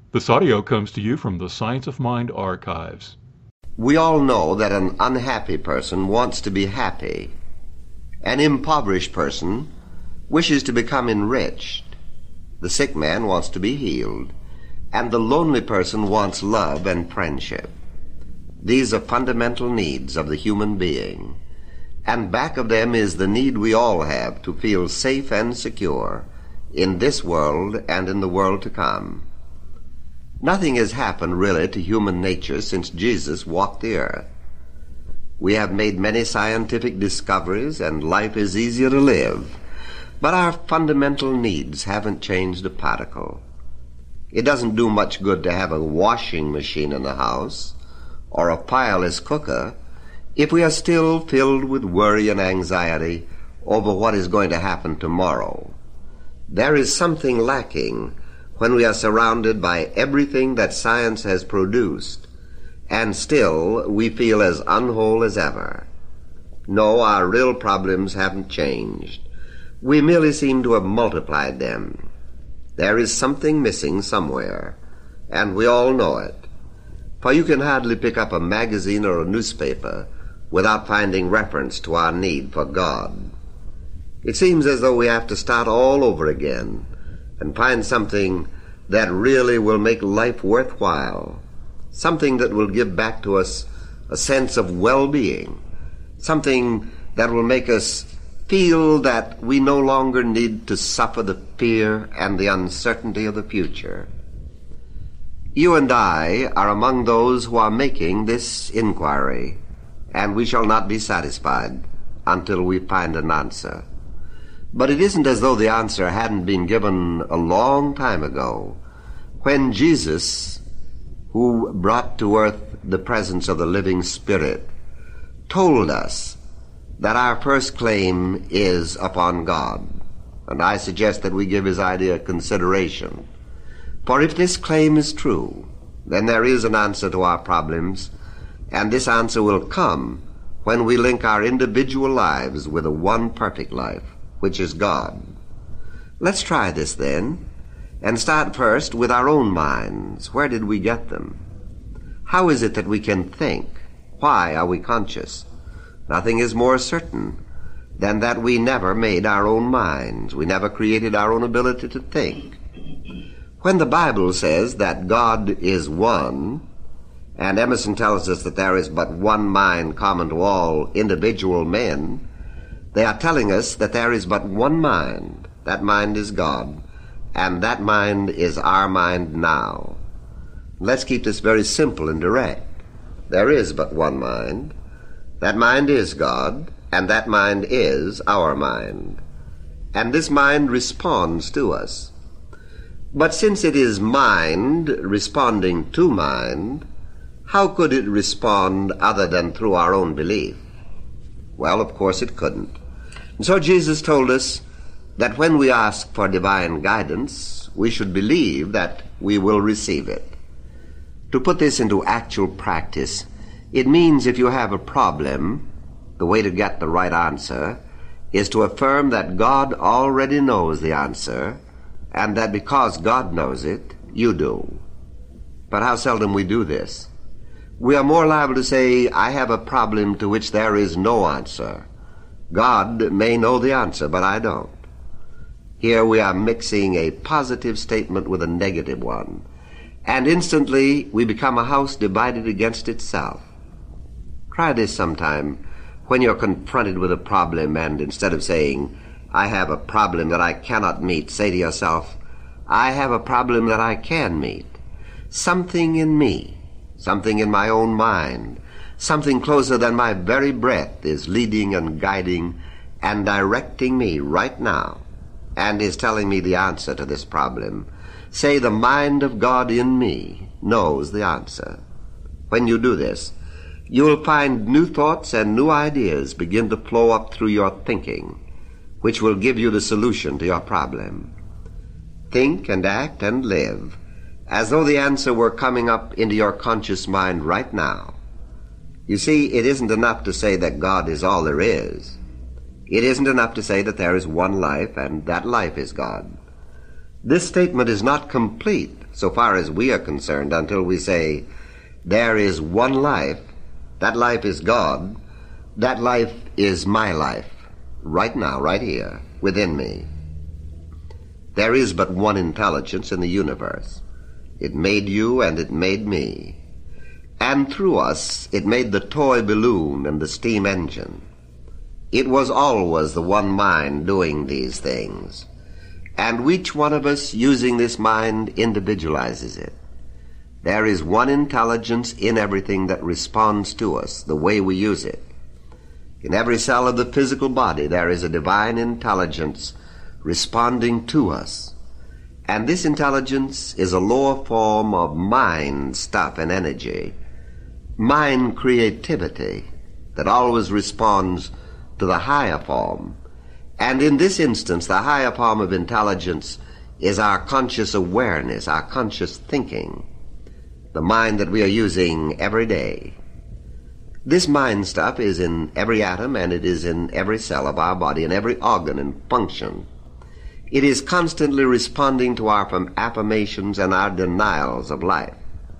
This audio comes to you from the Science of Mind archives. We all know that an unhappy person wants to be happy. An impoverished person wishes to become enriched. The sick man wants to be healed. And the lonely person wants love and friendship. These are fundamental needs of the human being. And back of them is the need we all have to feel safe and secure in this world and in the world to come. Nothing has happened really to human nature since Jesus walked the earth. We have made many scientific discoveries and life is easier to live, but our fundamental needs haven't changed a particle. It doesn't do much good to have a washing machine in the house or a fireless cooker if we are still filled with worry and anxiety over what is going to happen tomorrow. There is something lacking when we are surrounded by everything that science has produced, and still we feel as unwhole as ever. No, our real problems haven't changed. We merely seem to have multiplied them. There is something missing somewhere, and we all know it. For you can hardly pick up a magazine or a newspaper without finding reference to our need for God. It seems as though we have to start all over again and find something that really will make life worthwhile, something that will give back to us a sense of well-being, something that will make us feel that we no longer need to suffer the fear and the uncertainty of the future. You and I are among those who are making this inquiry, and we shall not be satisfied until we find an answer. But it isn't as though the answer hadn't been given a long time ago, when Jesus, who brought to earth the presence of the living Spirit, told us that our first claim is upon God. And I suggest that we give his idea consideration. For if this claim is true, then there is an answer to our problems, and this answer will come when we link our individual lives with a one perfect life, which is God. Let's try this then, and start first with our own minds. Where did we get them? How is it that we can think? Why are we conscious? Nothing is more certain than that we never made our own minds. We never created our own ability to think. When the Bible says that God is one, and Emerson tells us that there is but one mind common to all individual men, they are telling us that there is but one mind. That mind is God, and that mind is our mind now. Let's keep this very simple and direct. There is but one mind. That mind is God, and that mind is our mind. And this mind responds to us. But since it is mind responding to mind, how could it respond other than through our own belief? Well, of course it couldn't. And so Jesus told us that when we ask for divine guidance, we should believe that we will receive it. To put this into actual practice, it means if you have a problem, the way to get the right answer is to affirm that God already knows the answer, and that because God knows it, you do. But how seldom we do this. We are more liable to say, I have a problem to which there is no answer. God may know the answer, but I don't. Here we are mixing a positive statement with a negative one, and instantly we become a house divided against itself. Try this sometime when you're confronted with a problem, and instead of saying, I have a problem that I cannot meet, say to yourself, I have a problem that I can meet. Something in me, something in my own mind, something closer than my very breath is leading and guiding and directing me right now, and is telling me the answer to this problem. Say, the mind of God in me knows the answer. When you do this, you will find new thoughts and new ideas begin to flow up through your thinking, which will give you the solution to your problem. Think and act and live as though the answer were coming up into your conscious mind right now. You see, it isn't enough to say that God is all there is. It isn't enough to say that there is one life and that life is God. This statement is not complete so far as we are concerned, until we say, there is one life, that life is God, that life is my life, right now, right here, within me. There is but one intelligence in the universe. It made you and it made me. And through us, it made the toy balloon and the steam engine. It was always the one mind doing these things. And each one of us using this mind individualizes it. There is one intelligence in everything that responds to us, the way we use it. In every cell of the physical body, there is a divine intelligence responding to us. And this intelligence is a lower form of mind stuff and energy, mind creativity that always responds to the higher form. And in this instance, the higher form of intelligence is our conscious awareness, our conscious thinking, the mind that we are using every day. This mind stuff is in every atom, and it is in every cell of our body, in every organ and function. It is constantly responding to our affirmations and our denials of life.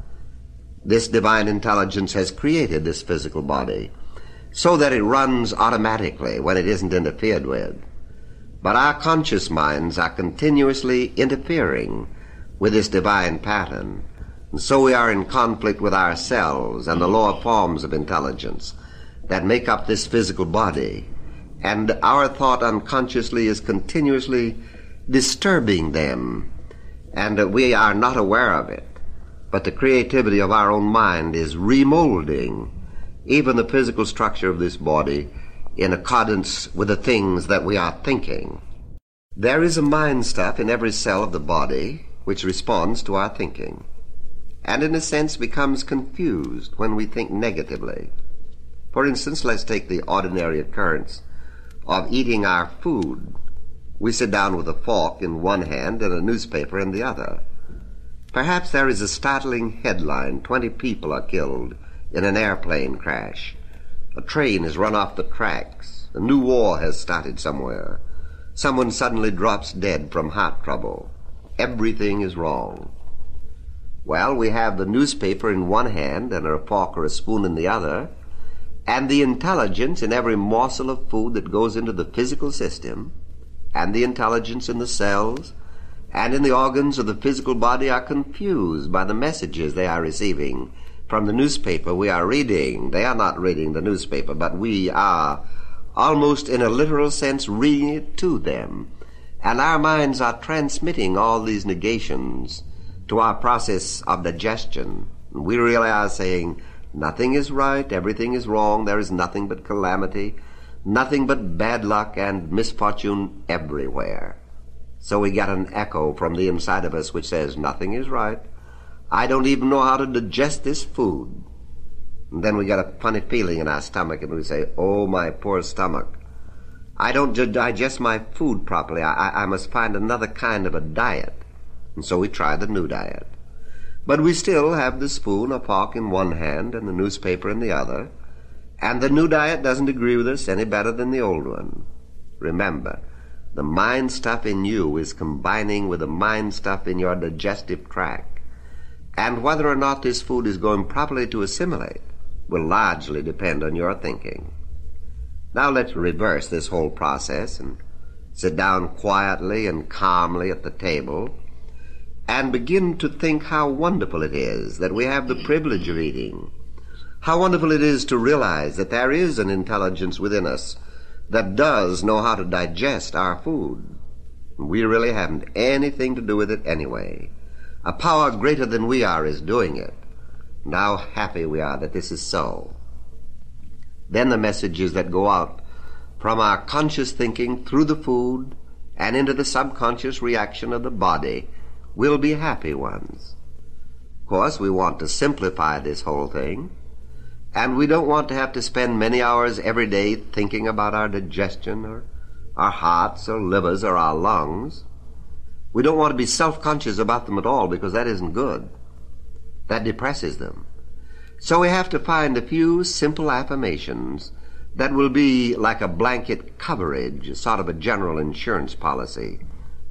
This divine intelligence has created this physical body so that it runs automatically when it isn't interfered with. But our conscious minds are continuously interfering with this divine pattern, and so we are in conflict with ourselves and the lower forms of intelligence that make up this physical body, and our thought unconsciously is continuously disturbing them, and we are not aware of it. But the creativity of our own mind is remolding even the physical structure of this body in accordance with the things that we are thinking. There is a mind stuff in every cell of the body which responds to our thinking, and in a sense becomes confused when we think negatively. For instance, let's take the ordinary occurrence of eating our food. We sit down with a fork in one hand and a newspaper in the other. Perhaps there is a startling headline, 20 people are killed in an airplane crash. A train has run off the tracks. A new war has started somewhere. Someone suddenly drops dead from heart trouble. Everything is wrong. Well, we have the newspaper in one hand and a fork or a spoon in the other, and the intelligence in every morsel of food that goes into the physical system, and the intelligence in the cells and in the organs of the physical body are confused by the messages they are receiving from the newspaper we are reading. They are not reading the newspaper, but we are, almost in a literal sense, reading it to them. And our minds are transmitting all these negations to our process of digestion. And we really are saying, nothing is right, everything is wrong, there is nothing but calamity, nothing but bad luck and misfortune everywhere. So we get an echo from the inside of us which says, nothing is right. I don't even know how to digest this food. And then we get a funny feeling in our stomach, and we say, oh, my poor stomach. I don't digest my food properly. I must find another kind of a diet. And so we try the new diet. But we still have the spoon or fork in one hand and the newspaper in the other, and the new diet doesn't agree with us any better than the old one. Remember, the mind stuff in you is combining with the mind stuff in your digestive tract. And whether or not this food is going properly to assimilate will largely depend on your thinking. Now let's reverse this whole process and sit down quietly and calmly at the table and begin to think how wonderful it is that we have the privilege of eating. How wonderful it is to realize that there is an intelligence within us that does know how to digest our food. We really haven't anything to do with it anyway. A power greater than we are is doing it. And how happy we are that this is so. Then the messages that go out from our conscious thinking through the food and into the subconscious reaction of the body will be happy ones. Of course, we want to simplify this whole thing, and we don't want to have to spend many hours every day thinking about our digestion or our hearts or livers or our lungs. We don't want to be self-conscious about them at all, because that isn't good. That depresses them. So we have to find a few simple affirmations that will be like a blanket coverage, sort of a general insurance policy,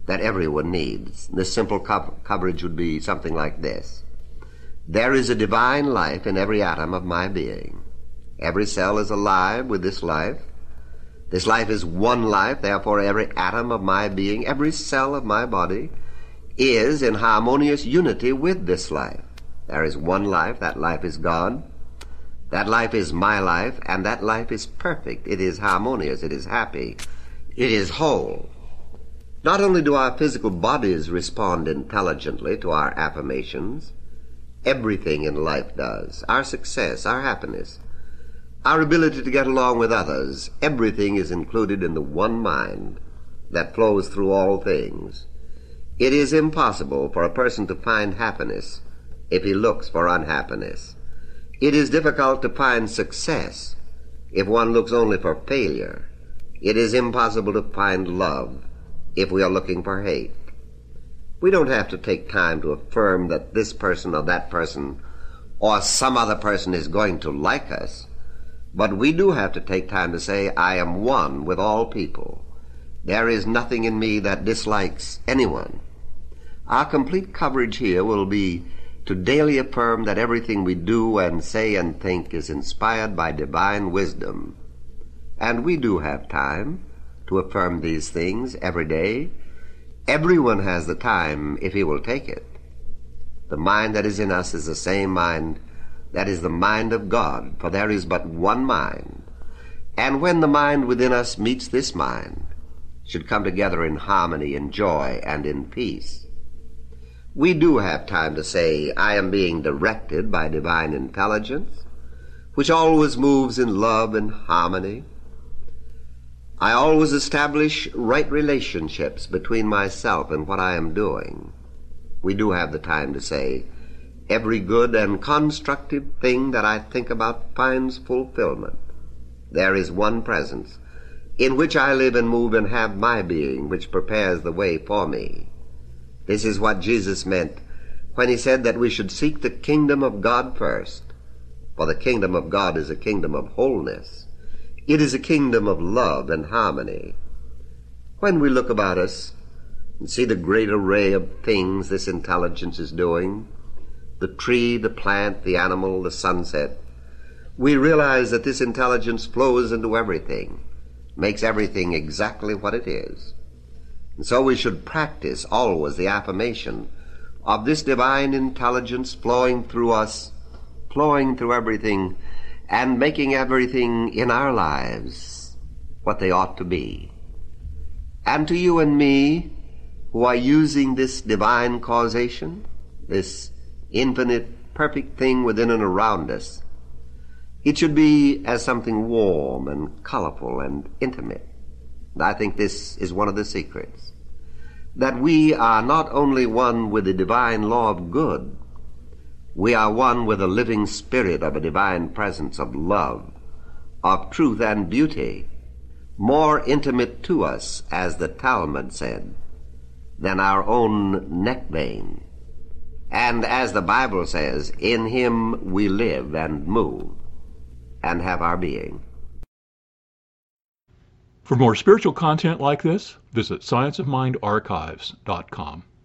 that everyone needs. This simple coverage would be something like this. There is a divine life in every atom of my being. Every cell is alive with this life. This life is one life, therefore every atom of my being, every cell of my body is in harmonious unity with this life. There is one life, that life is God. That life is my life, and that life is perfect. It is harmonious, it is happy, it is whole. Not only do our physical bodies respond intelligently to our affirmations, everything in life does. Our success, our happiness, our ability to get along with others, everything is included in the one mind that flows through all things. It is impossible for a person to find happiness if he looks for unhappiness. It is difficult to find success if one looks only for failure. It is impossible to find love if we are looking for hate. We don't have to take time to affirm that this person or that person or some other person is going to like us, but we do have to take time to say, I am one with all people. There is nothing in me that dislikes anyone. Our complete coverage here will be to daily affirm that everything we do and say and think is inspired by divine wisdom. And we do have time to affirm these things every day. Everyone has the time if he will take it. The mind that is in us is the same mind that is the mind of God, for there is but one mind. And when the mind within us meets this mind, should come together in harmony, in joy, and in peace. We do have time to say, I am being directed by divine intelligence, which always moves in love and harmony. I always establish right relationships between myself and what I am doing. We do have the time to say, every good and constructive thing that I think about finds fulfillment. There is one presence in which I live and move and have my being, which prepares the way for me. This is what Jesus meant when he said that we should seek the kingdom of God first. For the kingdom of God is a kingdom of wholeness. It is a kingdom of love and harmony. When we look about us and see the great array of things this intelligence is doing, the tree, the plant, the animal, the sunset, we realize that this intelligence flows into everything, makes everything exactly what it is. And so we should practice always the affirmation of this divine intelligence flowing through us, flowing through everything, and making everything in our lives what they ought to be. And to you and me, who are using this divine causation, this infinite, perfect thing within and around us, it should be as something warm and colorful and intimate. And I think this is one of the secrets, that we are not only one with the divine law of good, we are one with a living spirit of a divine presence of love, of truth and beauty, more intimate to us, as the Talmud said, than our own neck vein. And as the Bible says, in him we live and move and have our being. For more spiritual content like this, visit scienceofmindarchives.com.